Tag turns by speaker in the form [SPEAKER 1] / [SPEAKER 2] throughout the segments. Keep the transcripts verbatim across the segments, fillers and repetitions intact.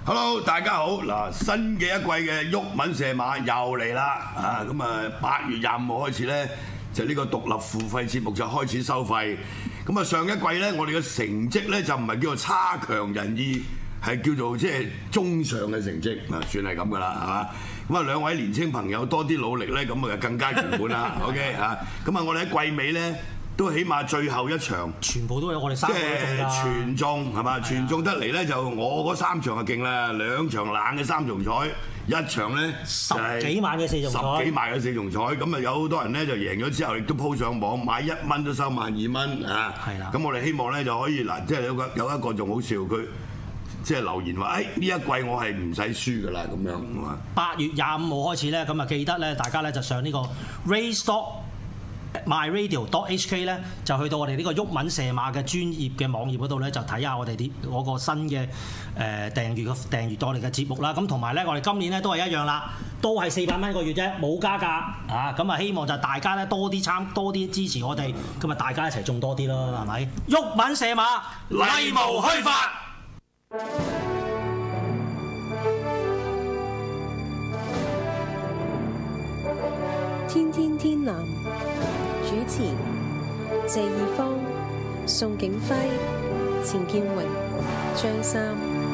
[SPEAKER 1] Hello， 大家好！嗱，新嘅一季嘅毓民射馬又嚟啦！啊，咁啊，八月廿五號開始咧，就呢個獨立付費節目就開始收費。咁啊，上一季咧，我哋嘅成績咧就唔係叫做差強人意，係叫做即係中上嘅成績啊，算係咁噶啦，係嘛？咁啊，兩位年青朋友多啲努力咧，咁啊就更加圓滿啦。OK 啊，咁啊，我哋喺季尾咧。都起碼最後一場，
[SPEAKER 2] 全部都有我哋三個中㗎，
[SPEAKER 1] 即係全中係嘛？全中得嚟咧就我嗰三場就勁啦，兩場冷嘅三重彩，一場咧
[SPEAKER 2] 十幾萬嘅四重彩，
[SPEAKER 1] 十幾萬嘅四重彩，咁啊有好多人咧就贏咗之後，亦都鋪上網買一蚊都收萬二蚊啊！係啦，咁我哋希望咧就可以嗱，即係有個有一個仲好笑，佢即係留言話：誒、哎、呢一季我係唔使輸㗎啦，咁樣係嘛？
[SPEAKER 2] 八月廿五號開始咧，咁啊記得咧，大家咧就上呢個 Raystock myradio.hk 咧就去到我哋呢個毓民射馬嘅專業嘅網頁嗰度咧，就睇下我哋啲嗰個新嘅誒、呃、訂閱嘅訂閱到我哋嘅節目啦。咁同埋咧，我哋今年咧都係一樣啦，都係四百蚊一個月啫，冇加價啊！咁啊，希望就大家咧多啲參多啲支持我哋，咁啊大家一齊種多啲咯，係咪？毓民射馬，
[SPEAKER 1] 例無虛發。
[SPEAKER 3] 天天天藍主持謝義方、宋景輝、錢建榮、張三。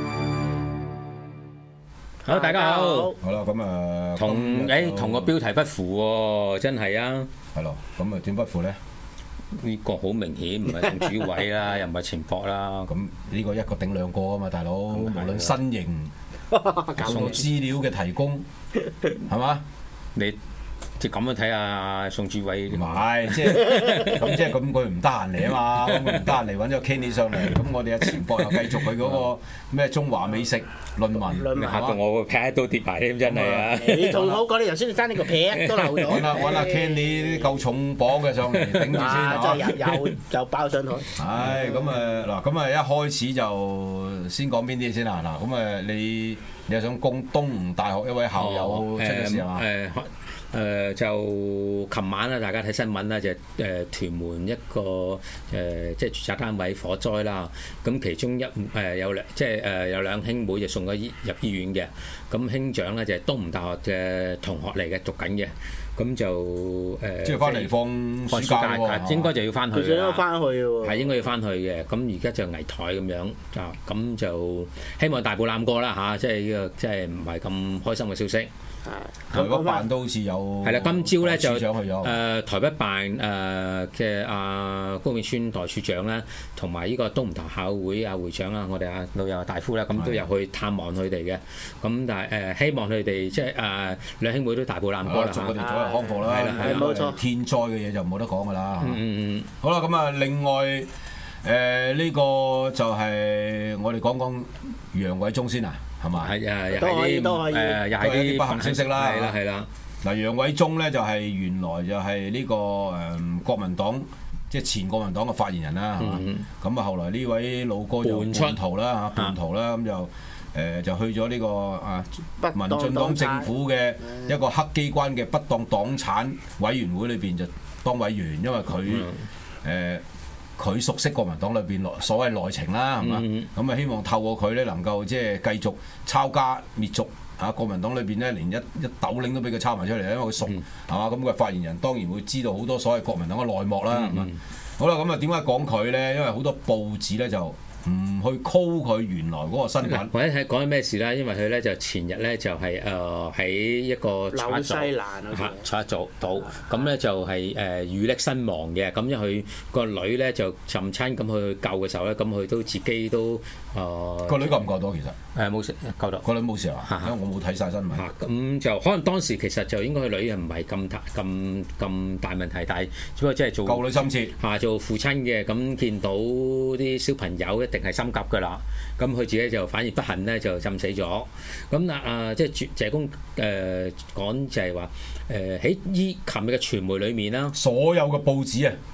[SPEAKER 4] 好，大家好。
[SPEAKER 5] 好啦，咁啊，
[SPEAKER 4] 同誒同個標題不符喎，真係啊。
[SPEAKER 5] 係咯，咁啊點不符咧？
[SPEAKER 4] 呢個好明顯唔係同主位啦，又唔係前博啦。
[SPEAKER 5] 咁呢個一個頂兩個啊嘛，大佬，無論身形、送資料嘅提供，係嘛？
[SPEAKER 4] 你即係咁樣睇下宋志偉，
[SPEAKER 5] 唔係，即係咁，即係咁佢唔得閒嚟啊嘛，咁佢唔得閒嚟揾咗個 Kenny 上嚟，咁我哋阿前博又繼續佢嗰個咩中華美食論文，
[SPEAKER 4] 嚇到我個劈都跌埋添，真係啊！
[SPEAKER 6] 你同我講，你頭先你爭呢個劈都漏咗。
[SPEAKER 5] 揾阿揾阿 Kenny 啲夠重磅嘅上嚟頂住先
[SPEAKER 6] 啊！真係又又又爆上台。
[SPEAKER 5] 唉，咁啊嗱，咁啊一開始就先講邊啲先啦嗱，咁啊你你又想攻東吳大學一位校友出咗事係嘛？
[SPEAKER 4] 誒誒、呃、就琴晚啦，大家睇新聞啦，就誒、呃、屯門一個誒、呃、即係住宅單位火災啦。咁其中一誒、呃、有兩即係誒、呃、有兩兄妹就送咗醫入醫院嘅。咁兄長咧就係、是、東吳大學嘅同學嚟嘅，讀緊嘅。咁就誒、呃、
[SPEAKER 5] 即係翻嚟放暑假喎，
[SPEAKER 4] 應該就要翻去。
[SPEAKER 6] 佢想要翻去喎。
[SPEAKER 4] 係應該要翻去嘅。咁而家就危殆咁樣啊，咁就希望大步攬過啦嚇，即係呢個即係唔係咁開心嘅消息。
[SPEAKER 5] 台北辦都好似有
[SPEAKER 4] 係啦，今朝咧就
[SPEAKER 5] 誒、
[SPEAKER 4] 呃、台北辦誒嘅阿高永川代處長咧，同埋呢個東吳大學校會阿會長啊，我哋阿老友大夫咧，咁都有去探望佢哋嘅。咁但係誒、呃、希望佢哋即係誒兩兄妹都大步攬過啦，
[SPEAKER 5] 祝佢哋早日康復啦。
[SPEAKER 4] 係啦，係
[SPEAKER 6] 冇錯。
[SPEAKER 5] 天災嘅嘢就冇得講㗎啦。
[SPEAKER 4] 嗯嗯嗯。
[SPEAKER 5] 好啦，咁啊，另外誒呢、呃呢個就係我哋講講楊偉忠先啊。係嘛？
[SPEAKER 4] 係誒，又
[SPEAKER 6] 係啲
[SPEAKER 4] 誒，又係啲
[SPEAKER 5] 不幸消息啦。
[SPEAKER 4] 係啦，係啦。
[SPEAKER 5] 嗱，楊偉忠咧就係原來就係呢個誒國民黨，即係前國民黨嘅發言人啦，係嘛？咁啊，後來呢位老哥就叛徒啦嚇，叛徒啦，咁就誒就去咗呢個啊民進黨政府嘅一個黑機關嘅不當黨產委員會裏邊就當委員，因為佢誒。佢熟悉國民黨裏邊所謂內情啦，係嘛？咁啊希望透過佢咧能夠即係繼續抄家滅族嚇，國民黨裏邊咧連一一斗領都俾佢抄埋出嚟，因為佢熟係嘛？咁佢發言人當然會知道好多所謂國民黨嘅內幕啦，係嘛？好啦，咁啊點解講佢咧？因為好多報紙咧就唔去 call 佢原來嗰個身份，
[SPEAKER 4] 或者係講緊咩事啦？因為佢咧就前日咧就係誒喺一個
[SPEAKER 6] 紐西蘭
[SPEAKER 4] 嚇查做島，咁咧就係誒遇溺身亡嘅。咁因為佢個女咧就浸親，咁去救嘅時候咧，咁佢都自己都誒
[SPEAKER 5] 個女救唔救到其實？
[SPEAKER 4] 誒冇事，救到
[SPEAKER 5] 個女冇事啊，因為我冇睇晒新聞。
[SPEAKER 4] 咁就可能當時其實就應該佢女又唔係咁大咁咁大問題，但係只不過即係做
[SPEAKER 5] 救女心切
[SPEAKER 4] 嚇做父親嘅，咁見到啲小朋友一定係心急㗎啦。咁佢自己就反而不幸咧就浸死咗。咁啊啊即係謝公誒講就係話誒喺依琴日嘅傳媒裏面啦，
[SPEAKER 5] 所有嘅報紙啊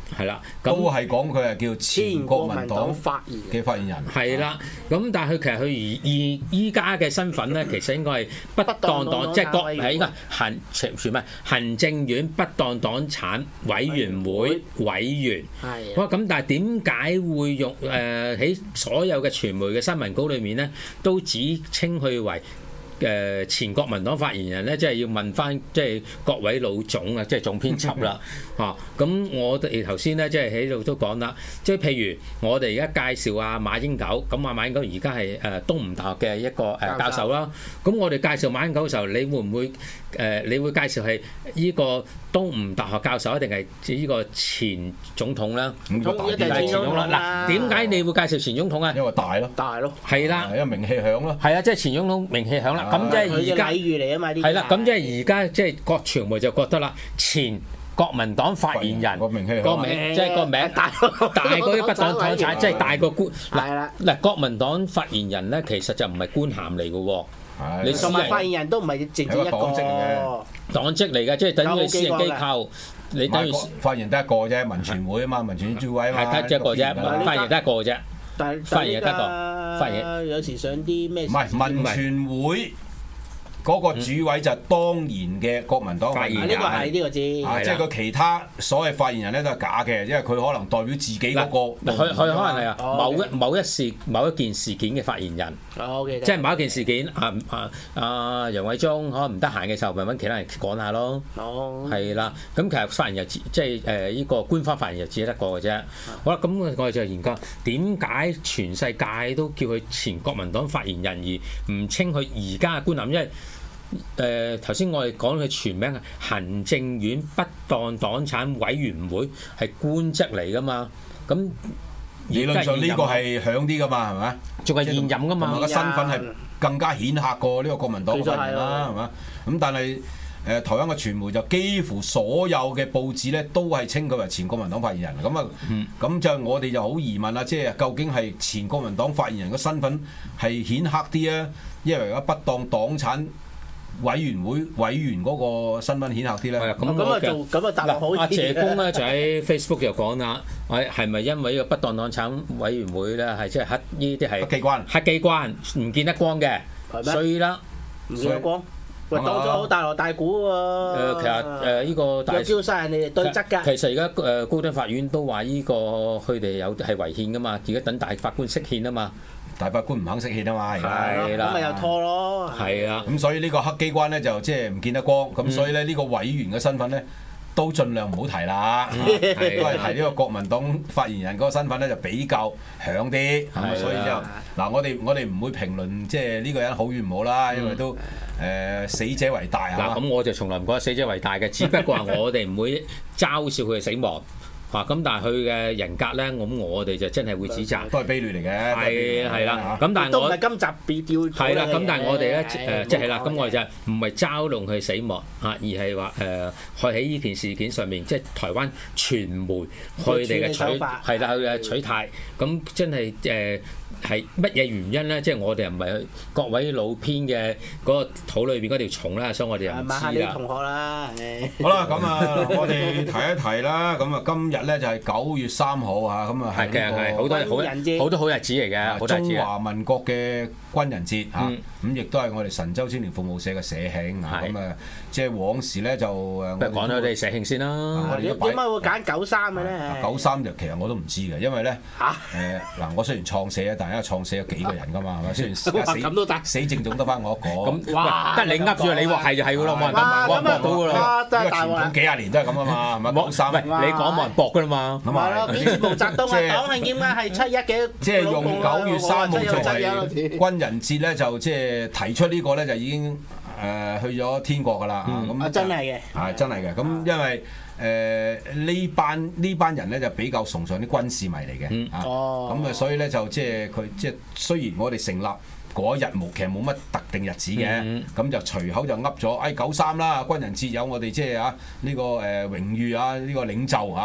[SPEAKER 4] 係啦，
[SPEAKER 5] 都
[SPEAKER 4] 咁
[SPEAKER 5] 係講佢係叫前國民黨
[SPEAKER 6] 發言
[SPEAKER 5] 嘅發言人。
[SPEAKER 4] 係啦，咁但係佢其實佢而依依家嘅身份咧，其實應該係不當黨，即係國係應該行全全咩行政院不當黨產委員會委員。
[SPEAKER 6] 係。
[SPEAKER 4] 哇！咁但係點解會用誒喺所有嘅傳媒嘅新聞稿裏面咧，都只稱佢為誒前國民黨發言人咧？即係要問翻即係各位老總啊，即係總編輯啦嚇。咁我哋頭先咧即係喺度都講啦，即係譬如我哋而家介紹阿馬英九，咁阿馬英九而家係誒東吳大學嘅一個誒教授啦。咁我哋介紹馬英九嘅時候，你會唔會誒？你會介紹係呢個東吳大學教授，一定係呢個前總統啦？
[SPEAKER 5] 咁就大啲啦，
[SPEAKER 6] 一定係前總統
[SPEAKER 4] 嗱，點解你會介紹前總統啊？
[SPEAKER 5] 因為大咯，
[SPEAKER 6] 大咯。
[SPEAKER 4] 係啦，
[SPEAKER 5] 因為名氣響咯。
[SPEAKER 4] 係啊，即係前總統名氣響啦。咁即
[SPEAKER 6] 佢
[SPEAKER 4] 係而家
[SPEAKER 6] 嘅禮遇嚟啊嘛，呢啲
[SPEAKER 4] 係啦。咁即係而家即係各傳媒就覺得啦，前國民黨發言人
[SPEAKER 5] 個名氣
[SPEAKER 4] 個
[SPEAKER 5] 響。
[SPEAKER 4] 名即係個名
[SPEAKER 6] 大
[SPEAKER 4] 大過啲不當黨產，即係大過官。
[SPEAKER 6] 係啦。
[SPEAKER 4] 嗱，國民黨發言人咧，其實就唔係官銜嚟嘅喎。
[SPEAKER 5] 係
[SPEAKER 4] 你
[SPEAKER 6] 同埋發言人都唔係淨止一個
[SPEAKER 5] 係一個黨職嚟嘅
[SPEAKER 4] 黨職嚟嘅，即係等於私人機構。你等於
[SPEAKER 5] 發言得一個啫，民傳會啊嘛，民傳主委啊嘛，
[SPEAKER 4] 係得一個啫，
[SPEAKER 5] 個
[SPEAKER 4] 發言得一個啫。
[SPEAKER 6] 但係
[SPEAKER 4] 發言得個發言
[SPEAKER 6] 有時上啲咩？
[SPEAKER 5] 唔係民傳會嗰個主委就係當然嘅國民黨發言人。
[SPEAKER 6] 呢個係呢個知。
[SPEAKER 5] 啊，即係佢其他所謂發言人咧都係假嘅，因為佢可能代表自己嗰個。
[SPEAKER 4] 佢佢可能係啊
[SPEAKER 6] 哦
[SPEAKER 4] 某一
[SPEAKER 6] OK
[SPEAKER 4] 某一事某一件事件嘅發言人。
[SPEAKER 6] 哦，OK。
[SPEAKER 4] 即係某一件事件，啊啊啊楊偉忠可能唔得閒嘅時候，咪揾其他人講下咯。
[SPEAKER 6] 哦。
[SPEAKER 4] 係啦，咁其實發言人只即係誒呢個官方發言人只得個嘅啫。好啦，咁我哋就研究點解全世界都叫佢前國民黨發言人，而唔稱佢而家嘅官銜，因為誒頭先我哋講佢全名係行政院不當黨產委員會，係官職嚟噶嘛，咁。
[SPEAKER 5] 理論上呢個係響啲噶嘛，係咪？
[SPEAKER 4] 仲係現任噶嘛？
[SPEAKER 5] 同埋個身份係更加顯赫過呢個國民黨嘅發言人啦，係嘛？咁但係誒、呃、台灣嘅傳媒就幾乎所有嘅報紙咧都係稱佢為前國民黨發言人。咁啊，咁、嗯、就我哋就好疑問啦，即係究竟係前國民黨發言人嘅身份係顯赫啲啊，因為而家不當黨產委員會委員嗰個身份顯赫啲咧，
[SPEAKER 4] 咁
[SPEAKER 6] 咁啊做咁啊答得好啲。
[SPEAKER 4] 阿謝公咧就喺 Facebook 就講啦，係係咪因為呢個不當黨產委員會咧係即係黑呢啲係
[SPEAKER 5] 黑機關，
[SPEAKER 4] 黑機關唔見得光嘅，所以啦，
[SPEAKER 6] 唔見得光。喂，當咗好大鑼大鼓喎。
[SPEAKER 4] 誒，其實誒呢個大
[SPEAKER 6] 又叫晒人哋對質㗎。
[SPEAKER 4] 其實而家誒高等法院都話呢個佢哋有係違憲㗎嘛，而家等大法官釋憲啊嘛。
[SPEAKER 5] 大法官唔肯釋憲啊嘛，而家
[SPEAKER 4] 係啦，
[SPEAKER 6] 咁咪又拖咯。
[SPEAKER 4] 係啊，
[SPEAKER 5] 咁所以呢個黑機關咧就即係唔見得光，咁、嗯、所以咧呢個委員嘅身份咧都盡量唔好提啦，都係提呢個國民黨發言人嗰個身份咧就比較響啲，咁所以就嗱我哋我哋唔會評論即係呢個人好與唔好啦，因為都誒、呃、死者為大啊。
[SPEAKER 4] 嗱咁我就從來唔覺得死者為大嘅，只不過係我哋唔會嘲笑佢嘅死亡。啊！咁但係佢嘅人格咧，咁我哋就真係會指責，
[SPEAKER 5] 都係卑劣嚟嘅。
[SPEAKER 4] 係係啦，咁但係我
[SPEAKER 6] 都唔係今集被調。
[SPEAKER 4] 係啦，咁但係我哋咧誒，即係啦，咁我哋就唔係嘲弄佢死亡啊，而係話誒，佢喺呢件事件上面，即係台灣傳媒佢哋嘅取係啦，佢嘅取態，咁真係誒。係乜嘢原因咧？即係我哋唔係各位老編嘅嗰個肚裏邊嗰條蟲啦，所以我哋又唔知啦。問下
[SPEAKER 6] 啲同學啦。
[SPEAKER 5] 好啦，咁啊，我哋提一提啦。咁啊，今日咧就係九月三號嚇，咁啊係
[SPEAKER 4] 嘅，係好多好好多好日子嚟嘅，
[SPEAKER 5] 中華民國嘅軍人節嚇，咁亦都係我哋神州青年服務社嘅社慶啊。咁啊，即係往時咧就誒，
[SPEAKER 4] 不如講咗我哋社慶先啦。
[SPEAKER 6] 點點解會揀九三嘅咧？
[SPEAKER 5] 九三就其實我都唔知嘅，因為咧嚇誒嗱，我雖然創社啊，但係因為創社有幾個人㗎嘛，係咪？雖然死
[SPEAKER 6] 咁都得，
[SPEAKER 5] 死剩仲得翻我一個。
[SPEAKER 4] 咁哇，得你噏住你話係就係㗎咯，冇人冇人駁到㗎啦。
[SPEAKER 6] 真係大鑊啦！
[SPEAKER 5] 幾廿年都係咁啊嘛，係咪？九三，
[SPEAKER 4] 喂，你講冇人駁㗎啦嘛。
[SPEAKER 6] 咁咪咯，幾時毛澤東啊？黨慶點解係七一嘅？
[SPEAKER 5] 即係用九月三號作為軍人節咧，就即係提出呢個咧，就已經誒去咗天國㗎啦。咁
[SPEAKER 6] 啊，真係嘅。
[SPEAKER 5] 係真係嘅。咁因為誒呢班呢班人咧就比較崇尚啲軍事迷嚟嘅。哦。咁啊，所以咧就即係佢即係雖然我哋成立嗰一日冇，其實冇乜特定日子嘅，咁、嗯、就隨口就噏咗，誒九三啦，軍人節有我哋即係啊呢個誒榮譽啊呢個領袖啊，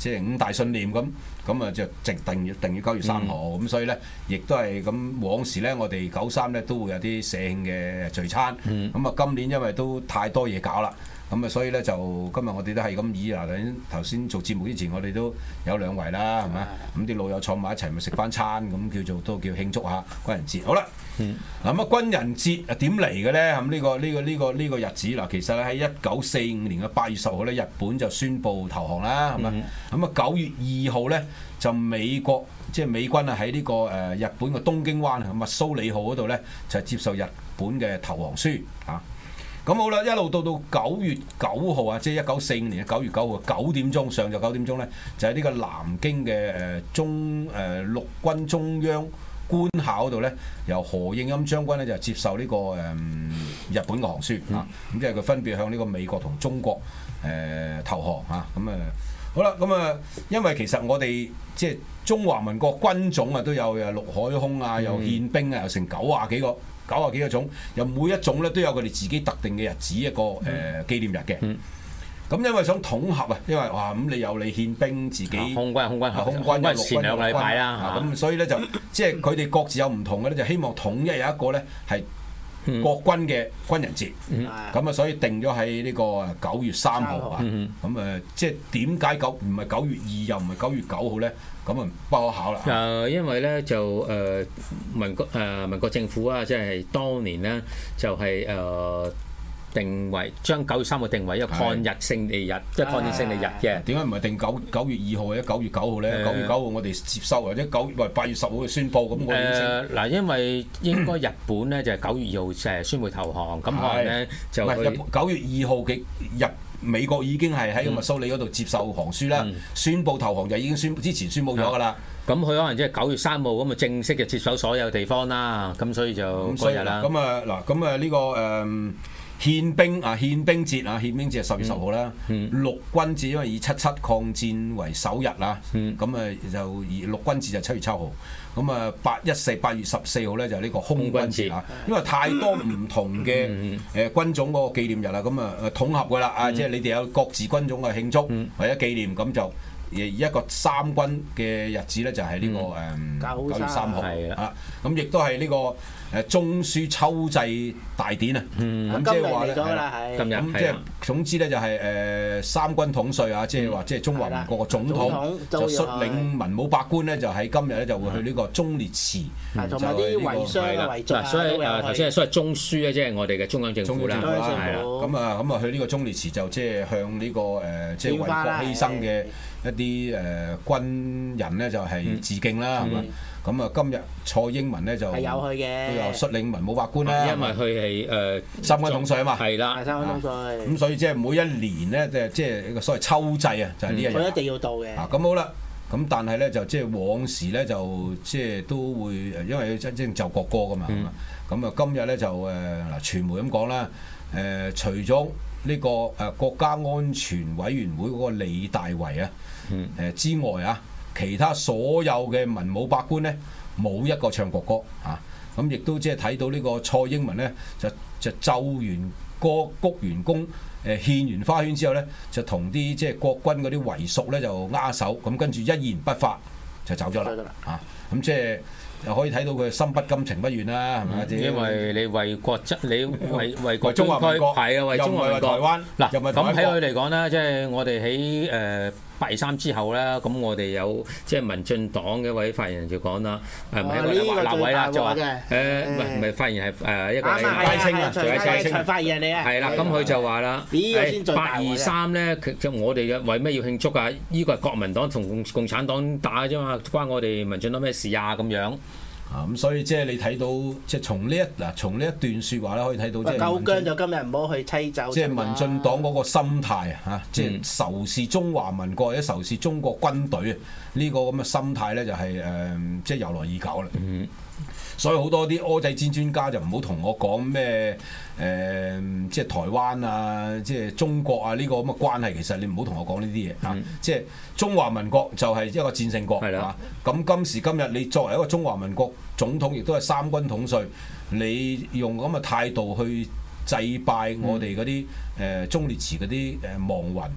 [SPEAKER 5] 即係五大信念咁，咁啊就直定要定於九月三號，咁、嗯、所以咧亦都係咁往時咧，我哋九三咧都會有啲社慶嘅聚餐，咁啊、嗯、今年因為都太多嘢搞啦。咁啊，所以咧就今日我哋都係咁以嗱，頭先做節目之前，我哋都有兩圍啦，係咪？咁啲老友坐埋一齊，咪食翻餐，咁叫做都叫慶祝下軍人節。好啦，嗱咁啊，軍人節啊點嚟嘅咧？咁呢個呢個呢個呢個日子嗱，其實咧喺一九四五年嘅八月十號咧，日本就宣布投降啦，係咪？咁啊九月二號咧，就美國即係美軍啊喺呢個誒日本嘅東京灣啊密蘇里號嗰度咧，就接受日本嘅投降書啊。咁好啦，一路到到九月九號啊，即係一九四五年嘅九月九號九點鐘，上晝九點鐘咧，就喺呢個南京嘅誒中誒陸軍中央官校嗰度咧，由何應欽將軍咧就接受呢個誒日本嘅降書啊，咁即係佢分別向呢個美國同中國誒投降啊，咁啊好啦，咁啊，因為其實我哋即係中華民國軍種啊，都有誒陸海空啊，有憲兵啊，有成九啊幾個。九啊幾個種，又每一種咧都有佢哋自己特定嘅日子一個誒、呃、紀念日嘅。咁、嗯、因為想統合啊，因為哇咁你有你憲兵自己
[SPEAKER 4] 空軍空軍
[SPEAKER 5] 空軍有陸軍
[SPEAKER 4] 前兩個禮拜啦，
[SPEAKER 5] 咁所以咧就即係佢哋各自有唔同嘅咧，就希望統一有一個咧係國軍嘅軍人節。咁啊、嗯，嗯、所以定咗喺呢個九月三號啊。咁誒、嗯嗯，即係點解九唔係九月二又唔係九月九號咧？咁啊，不可考啦。誒、
[SPEAKER 4] 呃，因為咧就誒、呃、民國誒、呃、民國政府啊，即係當年咧就係、是、誒、呃、定為將九月三號定為一個抗日勝利日，即係抗戰勝利日嘅。
[SPEAKER 5] 點解唔係定九九月二號或者九月九號咧？九、呃、月九號我哋接收，或者九月八月十號去宣佈咁。我誒
[SPEAKER 4] 嗱，因為應該日本咧就係九月二號誒宣佈投降，咁可能咧就
[SPEAKER 5] 九月二號嘅日。美國已經係喺密蘇里嗰度接受降書啦，嗯、宣佈投降就已經宣之前宣佈咗㗎啦。
[SPEAKER 4] 咁佢可能即係九月三號咁啊，正式嘅接手所有地方啦。咁所以就嗰日啦。
[SPEAKER 5] 咁啊嗱，咁啊呢個誒憲兵啊憲兵節啊憲兵節係十月十號啦。嗯、陸軍節因為以七七抗戰為首日啦，咁啊、嗯、就以陸軍節就七月七號。咁啊，八一四八月十四號咧就係呢個空軍節啊，因為太多唔同嘅誒軍種嗰個紀念日啦，咁啊統合㗎啦啊，即係你哋有各自軍種嘅慶祝或者紀念，咁就一個三軍嘅日子咧就係呢個誒九月三號啊，咁亦都係呢個誒中書秋祭大典啊，咁即係話咧，
[SPEAKER 4] 今日
[SPEAKER 5] 咁即係總之咧就係誒三軍統帥啊，即係話即係中華民國個總統就率領文武百官咧，就喺今日咧就會去呢個忠烈祠，
[SPEAKER 6] 同埋啲遺孀啊遺囑啊，
[SPEAKER 4] 所以誒頭先所謂中書咧，即係我哋嘅中央政府啦，
[SPEAKER 5] 係啦，咁啊咁啊去呢個忠烈祠就即係向呢個誒即係為國犧牲嘅一啲誒軍人咧就係致敬啦，係嘛？咁啊，今日蔡英文咧就
[SPEAKER 6] 係有去嘅，
[SPEAKER 5] 都有率領文武百官啦。
[SPEAKER 4] 因為佢係誒
[SPEAKER 5] 三軍統帥啊嘛。
[SPEAKER 4] 係啦，
[SPEAKER 6] 三軍統帥。
[SPEAKER 5] 咁所以即係每一年咧，即係即係一個所謂秋祭啊，就係呢一日。
[SPEAKER 6] 佢一定要到嘅。
[SPEAKER 5] 啊，咁好啦。咁但係咧就即係往時咧就即係都會誒，因為真正就國歌噶嘛。咁啊，今日咧就誒嗱，傳媒咁講啦。誒，除咗呢個誒國家安全委員會嗰個李大維啊，誒之外啊。其他所有嘅文武百官咧，冇一個唱國歌啊！咁亦都即係睇到呢個蔡英文咧，就就奏完歌、鞠完躬、誒獻完花圈之後咧，就同啲即係國軍嗰啲遺屬咧就握手，咁跟住一言不發就走咗啦啊！咁即係。又可以睇到佢心不甘情不願啦，係咪？
[SPEAKER 4] 因為你為國則你為為國
[SPEAKER 5] 中華民國
[SPEAKER 4] 係啊，為中華民國。
[SPEAKER 5] 台灣
[SPEAKER 4] 嗱，咁喺佢嚟講咧，即係我哋喺誒八二三之後咧，咁我哋有即係民進黨嘅一位發言人就講啦，係咪一個立委啦，就話誒唔係唔係發言係誒一個
[SPEAKER 5] 賴清啊，
[SPEAKER 6] 徐賴清發言人嚟啊。
[SPEAKER 4] 係啦，咁佢就話啦，八二三咧，其實我哋嘅為咩要慶祝啊？呢個係國民黨同共共產黨打啫嘛，關我哋民進黨咩事啊？咁樣。
[SPEAKER 5] 啊咁所以即係你睇到即係從呢一嗱從呢一段説話咧，可以睇到即係
[SPEAKER 6] 夠薑就今日唔好去妻走。
[SPEAKER 5] 即係民進黨嗰個心態啊，嚇！即係仇視中華民國或者仇視中國軍隊啊，呢個咁嘅心態咧就係誒即係由來已久啦。嗯。所以好多啲蚵仔煎專家就唔好同我講咩誒，即係台灣啊，即係中國啊呢個咁嘅關係，其實你唔好同我講呢啲嘢嚇。即係中華民國就係一個戰勝國係啦。咁今時今日你作為一個中華民國總統，亦都係三軍統帥，你用咁嘅態度去祭拜我哋嗰啲誒忠烈祠嗰啲誒亡魂，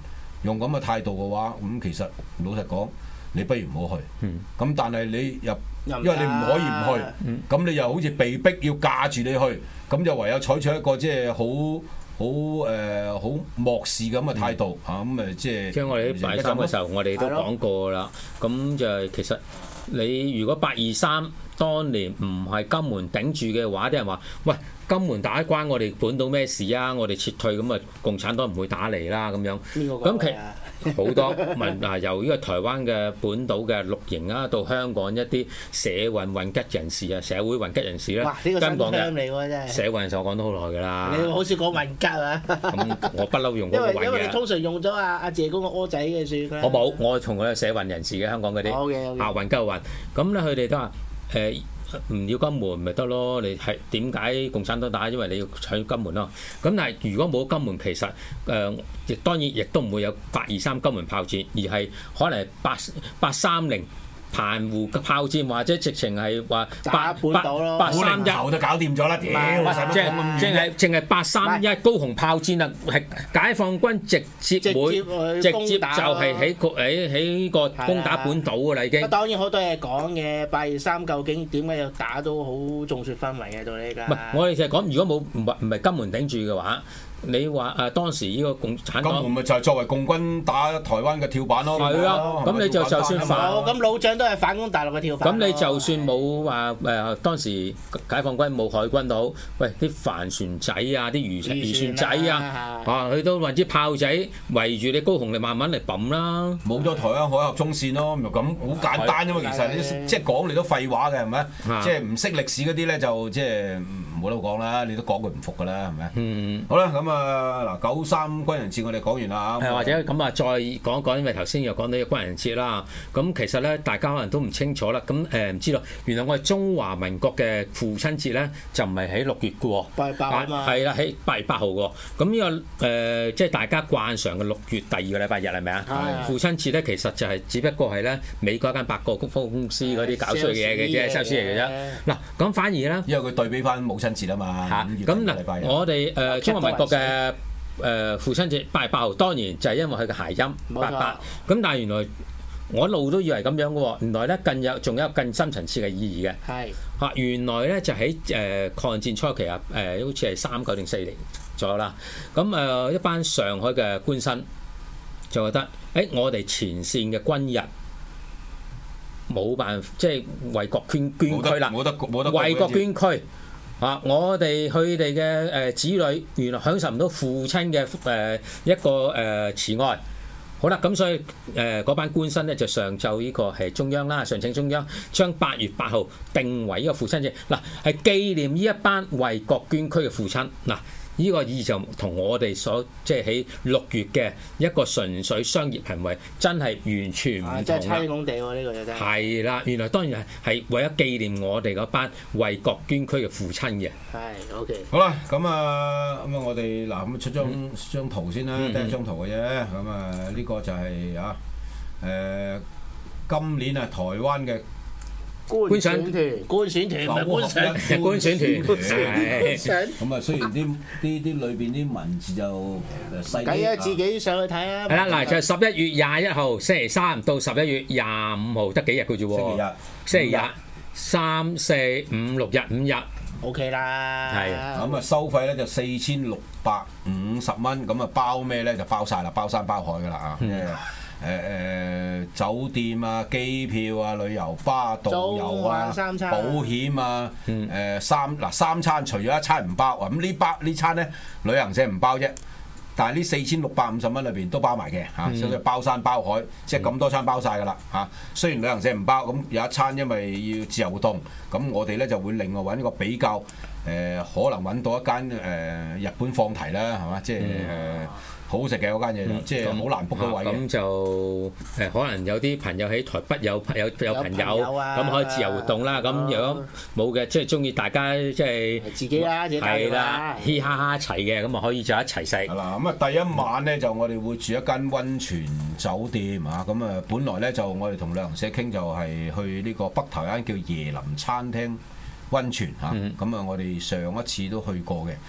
[SPEAKER 5] 用咁嘅態度嘅話，咁其實老實講，你不如唔好去。咁、嗯、但係你入，因為你唔可以唔去，咁、嗯、你又好似被逼要架住你去，咁就唯有採取一個即係好好誒好漠視咁嘅態度嚇，咁誒即係。即係我哋啲八二三嘅時候，我哋都講過啦。咁就係其實你如果八二三當年唔係金門頂住嘅話，啲人話：喂，金門打關我哋本島咩事啊？我哋撤退咁啊，共產黨唔會打嚟啦咁樣。咁其好多問嗱，由呢個台灣嘅本島嘅綠營啊，到香港一啲社運運吉人士啊，社會運吉人士咧，香港嘅社運就我講咗好耐㗎啦。
[SPEAKER 6] 你好似講運吉啊？
[SPEAKER 5] 咁我不嬲用嗰個運嘅。
[SPEAKER 6] 因為因為你通常用咗阿阿謝公個柯仔嘅算啦。
[SPEAKER 5] 我冇，我從嗰個社運人士嘅香港嗰啲啊運吉運，咁咧佢哋都話誒。唔要金門咪得咯？你係點解共產黨打？因為你要搶金門咯。咁但係如果冇金門，其實誒亦、呃、當然亦都唔會有八二三金門炮戰，而係可能係八八三零澎湖嘅炮戰，或者直情係話八八八三一就搞掂咗啦。屌，即係淨係淨係八三一高雄炮戰啊！係解放軍直接會直接就係喺個喺喺個攻打本島㗎啦已經。
[SPEAKER 6] 當然好多嘢講嘅，八二三究竟點解要打到好眾說紛紜嘅到呢家？
[SPEAKER 5] 唔係，我哋就係講，如果冇唔係唔係金門頂住嘅話。你話誒當時呢個共產黨，金門咪就係作為共軍打台灣嘅跳板咯。係啊，咁你就就算反，
[SPEAKER 6] 咁老蔣都係反攻大陸嘅跳板。
[SPEAKER 5] 咁你就算冇話誒當時解放軍冇海軍都好，喂啲帆船仔啊，啲漁漁船仔啊，啊佢都揾支炮仔圍住你高雄，你慢慢嚟揼啦。冇咗台灣海峽中線咯，咪咁好簡單啫嘛。其實你即係講你都廢話嘅係咪？即係唔識歷史嗰啲咧就即係冇得講啦。你都講佢唔服㗎啦，係咪？嗯，好啦，咁啊。嗱，九三軍人節我哋講完啦嚇，或者咁啊，再講一講，因為頭先又講到軍人節啦。咁其實咧，大家可能都唔清楚啦。咁誒唔知道，原來我哋中華民國嘅父親節咧，就唔係喺六月嘅喎，八月八號啊嘛，係啦，喺八月八號嘅。咁呢、這個誒、呃，即係大家慣常嘅六月第二個禮拜日係咪啊？係。父親節咧，其實就係只不過係咧美國一間百貨公司嗰啲搞出嘢嘅啫，收市嚟嘅啫。嗱，咁反而咧，因為佢對比翻母親節啊嘛。嚇。咁嗱，我哋誒、呃、中華民國嘅誒、呃、父親節八月八號，當然就係因為佢嘅諧音八八。咁但係原來我一路都以為咁樣嘅喎，原來咧更有仲有更深層次嘅意義嘅。係嚇，原來咧就喺誒、呃、抗戰初期啊，誒、呃、好似係三九定四年左右啦。咁誒、呃、一班上海嘅官紳就覺得，誒、欸、我哋前線嘅軍人冇辦法，即係為國捐捐軀啦，冇得冇得為國捐軀。啊！我哋佢哋嘅誒子女原來享受唔到父親嘅誒一個誒、呃、慈愛。好啦，咁所以誒嗰、呃、班官紳咧就上奏呢個係中央啦，上請中央將八月八號定為呢個父親節。嗱、啊，係紀念呢一班為國捐軀嘅父親。嗱、啊。呢個意義就同我哋所即係喺六月嘅一個純粹商業行為，真係完全唔同啦。即係差天共地喎，呢個就真係。係啦，原來當然係係為咗紀念我哋嗰班為國捐軀嘅父親嘅。係 ，OK。好啦，咁啊，咁啊，我哋嗱咁出張、嗯、張圖先啦，得一張圖嘅啫。咁啊，呢個就係、是、啊，誒、呃，今年啊，台灣嘅。觀賞團，觀選團唔係觀賞，觀選團。係。咁啊，雖然啲啲啲裏邊啲文字就細啲。睇啊，自己上去睇啊。係啦，嗱就係十一月廿一號星期三到十一月廿五號得幾日嘅啫喎。星期日。星期日。三四五六日五日。O K 啦。係。咁啊，收費咧就四千六百五十蚊，咁啊包咩咧就包晒啦，包山包海㗎啦啊。嗯誒誒、呃、酒店啊、機票啊、旅遊巴、導遊啊、保險啊、誒、嗯呃、三嗱三餐除咗一餐唔包啊，咁呢包呢餐咧旅行社唔包啫，但係呢四千六百五十蚊裏邊都包埋嘅嚇，所以、嗯、包山包海，即係咁多餐包晒㗎啦嚇。雖然旅行社唔包，咁有一餐因為要自由活動，咁我哋咧就會另外揾個比較誒、呃，可能揾到一間誒、呃、日本放題啦，係嘛，即係誒。呃好好食嘅嗰間嘢，即係好難 book 到位嘅。咁就誒，可能有啲朋友喺台北有有有朋友，咁可以自由活動啦。咁如果冇嘅，即係中意大家即係自己啦，自己係啦，嘻哈哈一齊嘅，咁啊可以就一齊食。嗱，咁啊第一晚咧就我哋會住一間溫泉酒店啊。咁啊，本來咧就我哋同旅行社傾就係去呢個北投一間叫椰林餐廳溫泉嚇。咁啊，我哋上一次都去過嘅。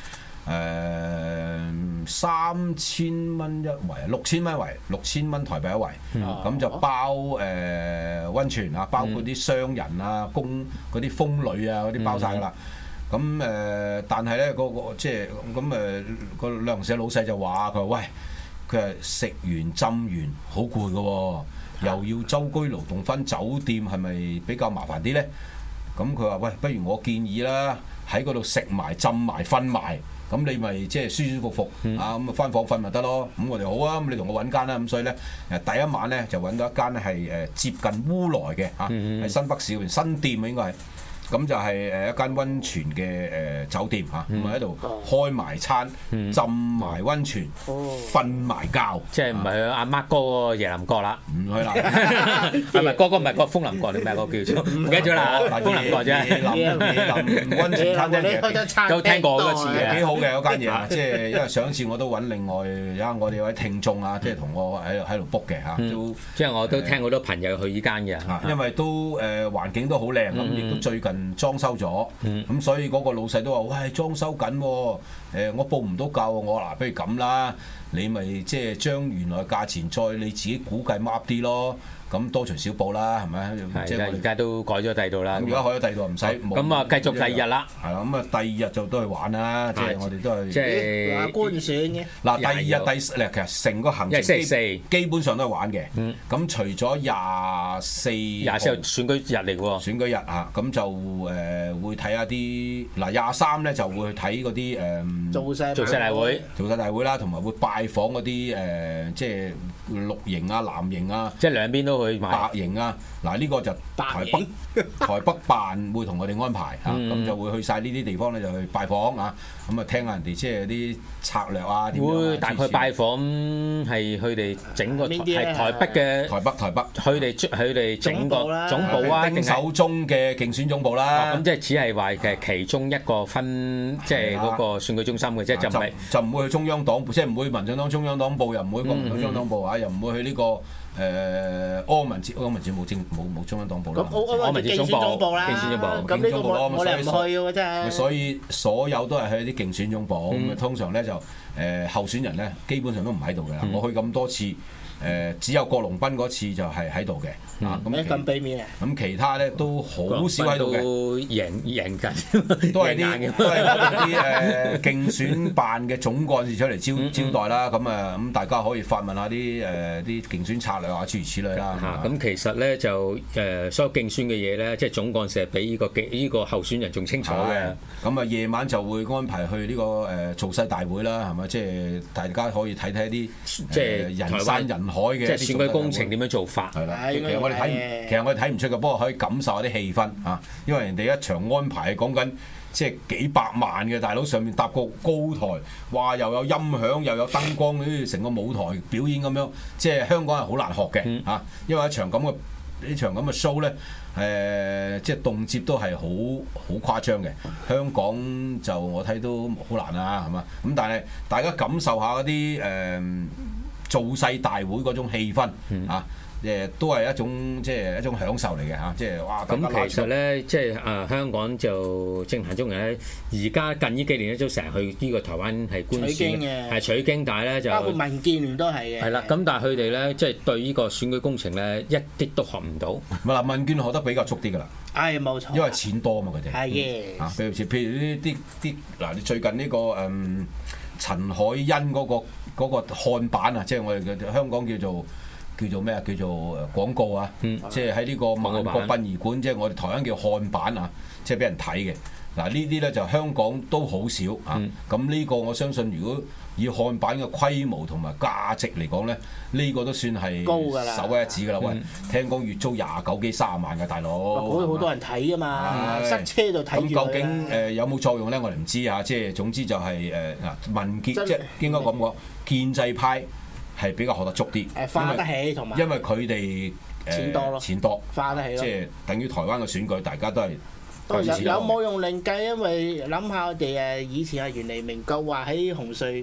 [SPEAKER 5] 誒三千蚊一圍，六千蚊一圍，六千蚊台幣一圍，咁、嗯、就包誒溫、呃、泉啊，包括啲商人啊、工嗰啲風呂啊嗰啲包晒㗎啦。咁誒、呃，但係咧嗰個即係咁誒個旅行社老細就話：佢話喂，佢係食完浸完好攰㗎喎，又要周居勞動返酒店，係咪比較麻煩啲咧？咁佢話：喂，不如我建議啦，喺嗰度食埋、浸埋、瞓埋。咁你咪即係舒舒服服、嗯、啊，咁啊翻房瞓咪得咯。咁我哋好啊，咁你同我揾間啦。咁所以咧誒第一晚咧就揾到一間咧係誒接近烏來嘅嚇，喺、嗯嗯、新北市嗰邊新店啊應該係。咁就係誒一間溫泉嘅誒酒店嚇，咁啊喺度開埋餐、嗯、浸埋溫泉、瞓埋、哦、覺，
[SPEAKER 4] 即係唔係阿 Mark 哥個椰林閣啦？
[SPEAKER 5] 唔係啦，
[SPEAKER 4] 係咪嗰個唔係個楓林閣定咩個叫做？唔記得咗啦，楓林閣啫。
[SPEAKER 5] 椰林椰林溫泉餐廳
[SPEAKER 4] 都聽過好多次嘅，
[SPEAKER 5] 幾好嘅嗰間嘢。即係因為上一次我都揾另外有下我哋有位聽眾啊，即係同我喺喺度 book 嘅嚇，都
[SPEAKER 4] 即係我都聽好多朋友去依間嘅，
[SPEAKER 5] 因為都誒環境都好靚咁，亦都最近裝修咗，咁、嗯、所以嗰個老細都話：喂，裝修緊喎，誒，我報唔到價喎，我嗱，不如咁啦，你咪即係將原來價錢再你自己估計 mark 啲咯。咁多除少報啦，係咪？
[SPEAKER 4] 即係而家都改咗第度啦。
[SPEAKER 5] 咁而家改咗第度唔使。
[SPEAKER 4] 咁啊，繼續第二日啦。
[SPEAKER 5] 係啦，咁啊，第二日就都去玩啦。即係我哋都係。
[SPEAKER 4] 即係
[SPEAKER 6] 話觀選嘅。
[SPEAKER 5] 嗱，第二日第其實成個行程
[SPEAKER 4] 星期四
[SPEAKER 5] 基本上都係玩嘅。
[SPEAKER 4] 嗯。
[SPEAKER 5] 咁除咗廿四。
[SPEAKER 4] 廿四號選舉日嚟喎。
[SPEAKER 5] 選舉日啊，咁就誒會睇下啲嗱廿三咧就會去睇嗰啲誒。
[SPEAKER 6] 造勢
[SPEAKER 4] 造勢大會。
[SPEAKER 5] 造勢大會啦，同埋會拜訪嗰啲誒即係綠營啊、藍營啊。
[SPEAKER 4] 即係兩邊都。白
[SPEAKER 5] 營啊，嗱、這、呢個就台北台北辦會同我哋安排嚇，咁、嗯、就會去晒呢啲地方咧，就去拜訪啊，咁啊聽下人哋即係啲策略啊點樣啊。會大概拜訪係佢哋整個係台北嘅台北台北，
[SPEAKER 4] 佢哋佢哋整個總部啊，
[SPEAKER 5] 丁守中嘅競選總部啦。
[SPEAKER 4] 咁、哦、即係只係話嘅其中一個分，即係嗰個選舉中心嘅啫，就唔係
[SPEAKER 5] 就唔會去中央黨部，即係唔會民進黨中央黨部，又唔會國民黨中央黨部啊，又唔會去呢、這個。誒柯文哲，柯文哲冇政冇冇中央黨部啦，
[SPEAKER 6] 柯文哲競選總部啦，
[SPEAKER 4] 競選總部，
[SPEAKER 6] 咁呢個我我哋唔去嘅喎真係。
[SPEAKER 5] 所以所有都係去啲競選總部，咁、嗯、通常咧就誒、呃、候選人咧基本上都唔喺度嘅啦。嗯、我去咁多次。誒只有郭龍斌嗰次就係喺度嘅，啊咁
[SPEAKER 6] 咁俾面啊！
[SPEAKER 5] 咁其他咧都好少喺度嘅，
[SPEAKER 4] 都贏贏緊，
[SPEAKER 5] 都係啲都係我哋啲誒競選辦嘅總幹事出嚟招招待啦。咁啊咁大家可以發問下啲誒啲競選策略啊，諸如此類啦。
[SPEAKER 4] 嚇咁其實咧就誒所有競選嘅嘢咧，即係總幹事係比呢個競呢個候選人仲清楚嘅。
[SPEAKER 5] 咁啊夜晚就會安排去呢個誒造勢大會啦，係咪？即係大家可以睇睇啲即係人山人海嘅，
[SPEAKER 4] 即係選舉工程點樣做法？
[SPEAKER 5] 係啦，其實我哋睇唔，其實我哋睇唔出嘅，不過可以感受下啲氣氛啊。因為人哋一場安排係講緊即係幾百萬嘅大佬上面搭個高台，哇！又有音響又有燈光，好似成個舞台表演咁樣。即係香港係好難學嘅嚇、嗯，因為一場咁嘅呢場咁嘅 show 咧，誒、呃、即係動輒都係好好誇張嘅。香港就我睇都好難啊，係嘛？咁但係大家感受下嗰啲誒。呃造勢大會嗰種氣氛、嗯、啊，誒都係一種即係一種享受嚟嘅嚇，即係哇！
[SPEAKER 4] 咁其實咧，即係誒香港就政壇中人咧，而家近呢幾年咧都成日去呢個台灣係觀選嘅，係取經，但係咧就
[SPEAKER 6] 包括民建聯都係嘅。係
[SPEAKER 4] 啦，咁但係佢哋咧即係對呢個選舉工程咧一啲都學唔到。
[SPEAKER 5] 唔係啦，民建聯學得比較足啲㗎啦。
[SPEAKER 6] 係冇錯。
[SPEAKER 5] 因為錢多啊嘛，佢哋。
[SPEAKER 6] 係嘅。
[SPEAKER 5] 啊，譬如譬如呢啲啲嗱，你最近呢、這個誒、嗯、陳海欣嗰、那個。嗰個看板啊，即係我哋嘅香港叫做叫做咩啊？叫做廣告啊，嗯、即係喺呢個萬國殯儀館，即係我哋台灣叫看板啊，即係俾人睇嘅。嗱呢啲咧就香港都好少啊。咁呢、嗯、個我相信，如果以看板嘅規模同埋價值嚟講咧，呢、這個都算係
[SPEAKER 6] 高㗎啦，
[SPEAKER 5] 首屈一指㗎啦。喂、嗯，聽講月租廿九幾三十萬嘅大佬，
[SPEAKER 6] 嗰好多人睇啊嘛，塞車就睇住佢。咁
[SPEAKER 5] 究竟誒有冇作用咧？我哋唔知啊。即係總之就係誒嗱民建，即係應該咁講。建制派係比較學得足啲，
[SPEAKER 6] 誒花得起同埋，
[SPEAKER 5] 因為佢哋
[SPEAKER 6] 錢多咯，
[SPEAKER 5] 錢多
[SPEAKER 6] 花得起咯，
[SPEAKER 5] 即係等於台灣嘅選舉，大家都係
[SPEAKER 6] 有有冇用另計？因為諗下我哋誒以前阿袁黎明夠話喺紅隧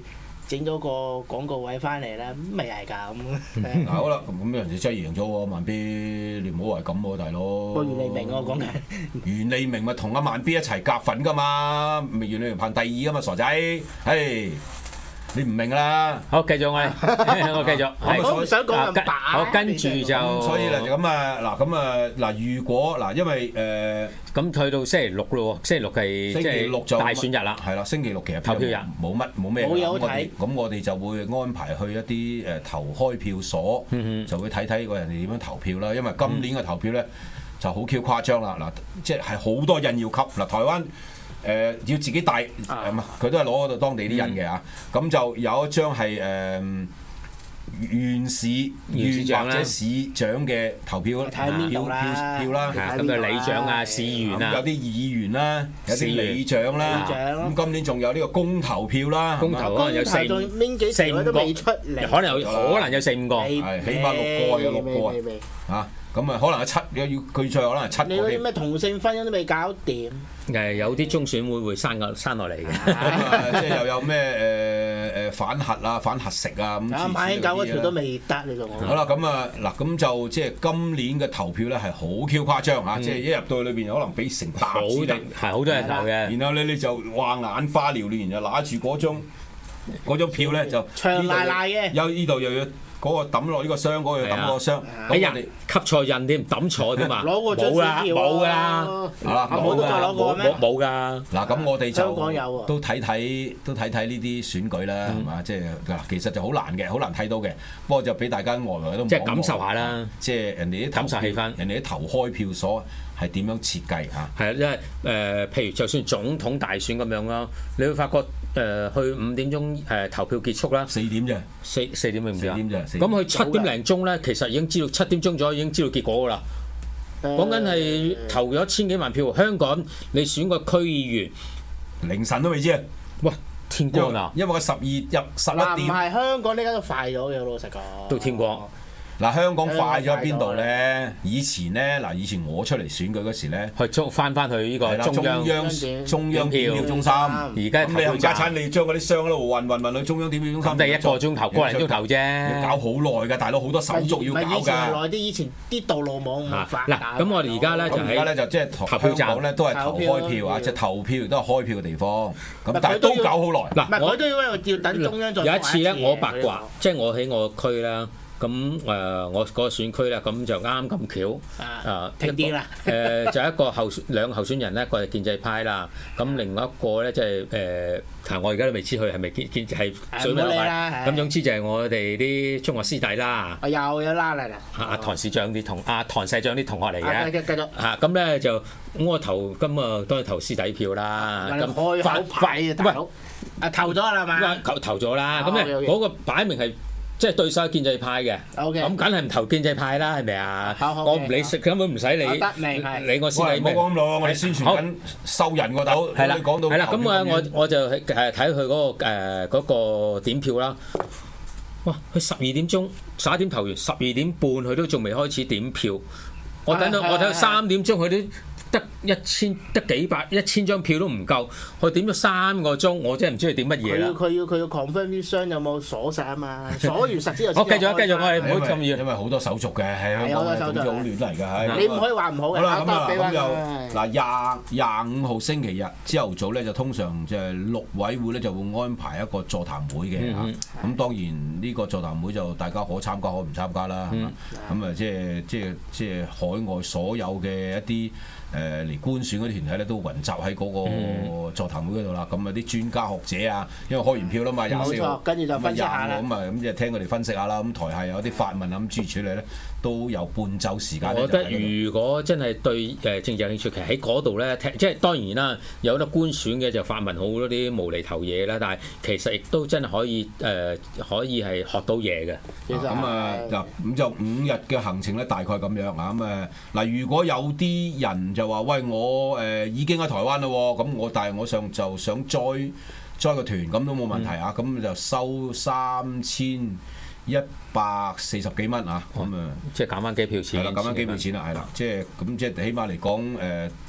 [SPEAKER 6] 整咗個廣告位翻嚟咧，咁咪係㗎咁。
[SPEAKER 5] 嗱好啦，咁人哋真係贏咗喎，萬 B，你唔好話咁喎，大佬。
[SPEAKER 6] 個袁利明我講緊。
[SPEAKER 5] 袁利明咪同阿萬 B 一齊夾粉㗎嘛，咪袁利明排第二㗎嘛，傻仔，唉。你唔明啦，
[SPEAKER 4] 好繼續我哋，我繼續。
[SPEAKER 6] 我唔想講咁白。
[SPEAKER 4] 我跟住就，
[SPEAKER 5] 所以咧咁啊嗱，咁啊嗱，如果嗱，因為誒，
[SPEAKER 4] 咁去到星期六咯喎，星期六係即係大選日啦，
[SPEAKER 5] 係啦，星期六其實
[SPEAKER 4] 投票日
[SPEAKER 5] 冇乜冇咩，
[SPEAKER 6] 冇嘢好睇。
[SPEAKER 5] 咁我哋就會安排去一啲誒投開票所，就會睇睇個人哋點樣投票啦。因為今年嘅投票咧就好 Q 誇張啦，嗱，即係係好多印要吸嗱，台灣。誒、呃、要自己帶，唔係佢都係攞到當地啲印嘅嚇，咁、嗯、就有一張係誒縣市縣或者市長嘅投票票票票啦，
[SPEAKER 4] 咁就里長啊、市員啊，
[SPEAKER 5] 有啲議員啦，有啲里長啦，咁今年仲有呢個公投票啦，
[SPEAKER 4] 公投可能有四四五個，可能有可能有四五個，
[SPEAKER 5] 係起碼六個有六個啊。咁啊，可能係七，要佢最後可能係七個。
[SPEAKER 6] 你嗰啲咩同性婚姻都未搞掂。
[SPEAKER 4] 誒，有啲中選會會生個生落嚟嘅，
[SPEAKER 5] 即係又有咩誒誒反核啊、反核食啊咁。
[SPEAKER 6] 啊，馬英九嗰條都未得，你仲講。
[SPEAKER 5] 好啦，咁啊嗱，咁就即係今年嘅投票咧係好 Q 誇張嚇，即係一入到去裏邊可能俾成沓紙你，
[SPEAKER 4] 係好多人投嘅。
[SPEAKER 5] 然後咧你就話眼花撩亂，然後拿住嗰張嗰張票咧就
[SPEAKER 6] 長賴賴嘅，
[SPEAKER 5] 有呢度又要。嗰個抌落呢個箱，嗰個又抌落個箱，
[SPEAKER 4] 哎呀，吸錯印添，抌錯添嘛，冇啦，冇噶啦，
[SPEAKER 6] 冇都再攞過咩？
[SPEAKER 4] 冇冇噶。
[SPEAKER 5] 嗱，咁我哋就
[SPEAKER 6] 香港有
[SPEAKER 5] 都睇睇，都睇睇呢啲選舉啦，係嘛？即係嗱，其實就好難嘅，好難睇到嘅。不過就俾大家外圍都
[SPEAKER 4] 即係感受下啦。
[SPEAKER 5] 即係人哋啲
[SPEAKER 4] 感受氣氛，
[SPEAKER 5] 人哋啲投開票所係點樣設計嚇？
[SPEAKER 4] 係啊，因為誒，譬如就算總統大選咁樣咯，你會發覺。誒、呃、去五點鐘誒、呃、投票結束啦，
[SPEAKER 5] 四點啫，
[SPEAKER 4] 四四點唔知啊，咁
[SPEAKER 5] 佢
[SPEAKER 4] 七點零鐘咧，其實已經知道七點鐘咗已經知道結果㗎啦。講緊係投咗千幾萬票，香港你選個區議員，
[SPEAKER 5] 凌晨都未知啊！
[SPEAKER 4] 喂，天光啊！
[SPEAKER 5] 因為個十二入十一點，
[SPEAKER 6] 唔係香港呢家都快咗嘅，老實講。
[SPEAKER 4] 到天光。
[SPEAKER 5] 嗱，香港快咗喺邊度咧？以前咧，嗱，以前我出嚟選舉嗰時咧，
[SPEAKER 4] 去中翻翻去呢個中央
[SPEAKER 5] 中央點票中心。而家咁你冚家產，你將嗰啲箱喺度運運運去中央點票中心。
[SPEAKER 4] 咁第一個鐘頭，個零鐘頭啫。
[SPEAKER 5] 要搞好耐㗎，大佬好多手續要搞㗎。
[SPEAKER 6] 以前係耐啲，以前啲道路網唔發達。
[SPEAKER 4] 嗱，咁我哋而家咧就
[SPEAKER 5] 而家咧就即係投票站咧都係投開票啊，即係投票亦都係開票嘅地方。咁但係都搞好耐。
[SPEAKER 6] 嗱，我都要要等中央再。
[SPEAKER 4] 有一次咧，我八卦，即係我喺我個區啦。咁誒、呃，我嗰個選區咧，咁就啱咁巧啊，
[SPEAKER 6] 停電啦！
[SPEAKER 4] 誒，就一個候兩個候選人咧，一個係建制派啦，咁另外一個咧即係誒，嗱、呃，我而家都未知佢係咪建建係水民派，咁總之就係我哋啲中學師弟啦。我有有拉嚟啦！阿唐市長啲同阿唐世長啲同學嚟嘅。繼續。嚇，咁咧就咁我投咁啊，當然投師弟票啦。咁
[SPEAKER 6] 開口牌啊，大佬！啊，投咗啦嘛？投投咗啦，咁咧嗰個擺明係。即係對手建制派嘅，咁梗係唔投建制派啦，係咪啊？我唔理，根本唔使理。你我師弟
[SPEAKER 5] 唔好講咁多，我哋宣傳緊收人個頭。
[SPEAKER 4] 係啦，
[SPEAKER 5] 講到
[SPEAKER 4] 係啦，咁我我我就誒睇佢嗰個誒嗰個點票啦。哇！佢十二點鐘十一點投完，十二點半佢都仲未開始點票。我等到我睇到三點鐘佢都。得一千得幾百一千張票都唔夠，佢點咗三個鐘，我真係唔知佢點乜嘢啦。
[SPEAKER 6] 佢要佢要 confirm 啲箱有冇鎖晒啊嘛，鎖完實之後。
[SPEAKER 4] 好，繼續繼續，我哋唔好咁遠。
[SPEAKER 5] 因為好多手續嘅，係香港總之好亂嚟㗎。
[SPEAKER 6] 你唔可以話唔好嘅。
[SPEAKER 5] 好啦，咁啊咁就嗱廿廿五號星期日朝頭早咧，就通常就係陸委會咧就會安排一個座談會嘅嚇。咁當然呢個座談會就大家可參加可唔參加啦，係嘛？咁啊即係即係即係海外所有嘅一啲。誒嚟觀選嗰啲團體咧都雲集喺嗰個座談會嗰度啦，咁啊啲專家學者啊，因為開完票啦嘛，廿四號，
[SPEAKER 6] 跟住就分析下啦，
[SPEAKER 5] 咁啊咁即係聽佢哋分析下啦，咁台下有啲發問啊，咁諸如此類咧，都有半晝時間。
[SPEAKER 4] 我覺得如果真係對誒政治有興趣，其實喺嗰度咧聽，即係當然啦，有得觀選嘅就發問好多啲無厘頭嘢啦，但係其實亦都真係可以誒、呃、可以係學到嘢嘅。
[SPEAKER 5] 咁啊嗱，咁就五日嘅行程咧，大概咁樣啊，咁誒嗱，如果有啲人就話喂，我誒、呃、已經喺台灣啦喎，咁我但係我想就想再再個團，咁都冇問題啊，咁、嗯、就收三千一百四十幾蚊啊，咁啊、哦，
[SPEAKER 4] 即係減翻機票錢，
[SPEAKER 5] 係啦，減翻機票錢啦，係啦，即係咁即係起碼嚟講誒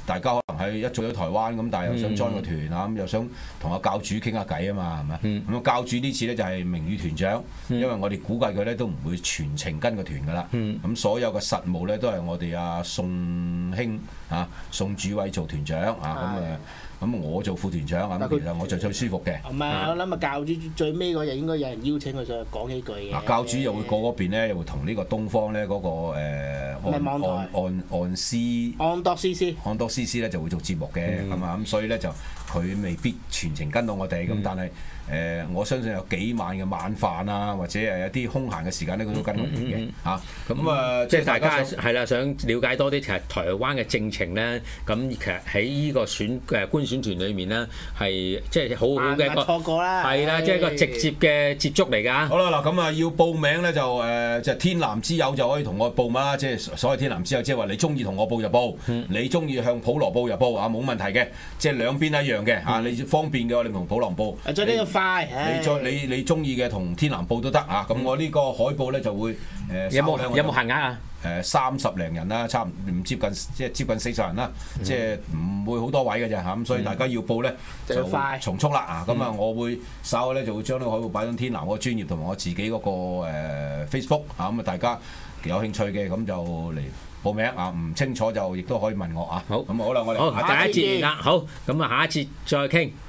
[SPEAKER 5] 大家可能喺一早喺台灣咁，但係又想 join 個團啊，咁又想同阿教主傾下偈啊嘛，係咪？咁教主呢次咧就係名譽團長，因為我哋估計佢咧都唔會全程跟個團噶啦。咁所有嘅實務咧都係我哋阿宋兄啊、宋主委做團長啊，咁誒。咁我做副團長咁，其實我就最舒服嘅。
[SPEAKER 7] 唔係，我諗啊，教主最尾嗰日應該有人邀請佢上去講幾句嘅。
[SPEAKER 5] 嗱，教主又會過嗰邊咧，又會同呢個東方咧嗰個誒按按按按斯
[SPEAKER 7] 安多斯斯
[SPEAKER 5] 安多斯斯咧就會做節目嘅，係嘛？咁所以咧就佢未必全程跟到我哋，咁但係誒我相信有幾晚嘅晚飯啊，或者誒有啲空閒嘅時間咧，佢都跟我哋嘅嚇。咁啊，
[SPEAKER 4] 即係大家係啦，想了解多啲其實台灣嘅政情咧，咁其實喺呢個選誒官選團裏面咧，係即係好好嘅一個
[SPEAKER 7] 錯過啦，
[SPEAKER 4] 係啦，即係一個直接嘅接觸嚟㗎。
[SPEAKER 5] 好啦，嗱咁啊，要報名咧就誒就天南之友就可以同我報名啦，即係所謂天南之友，即係話你中意同我報就報，你中意向普羅報就報啊，冇問題嘅，即係兩邊一樣嘅嚇，你方便嘅我哋同普羅報。
[SPEAKER 7] 啊，最緊要快，
[SPEAKER 5] 你再你你中意嘅同天南報都得啊，咁我呢個海報咧就會誒
[SPEAKER 4] 有冇有冇限額啊？
[SPEAKER 5] 誒三十零人啦，差唔唔接近即係接近四十人啦，即係唔會好多位嘅啫嚇，咁所以大家要報咧就從速啦啊！咁啊，我會稍後咧就會將呢個海報擺上天南嗰個專頁同埋我自己嗰個誒 Facebook 啊，咁啊大家有興趣嘅咁就嚟報名啊，唔清楚就亦都可以問我啊。
[SPEAKER 4] 好，
[SPEAKER 5] 咁好啦，我哋
[SPEAKER 4] 好第一節完啦，好，咁啊下一節再傾。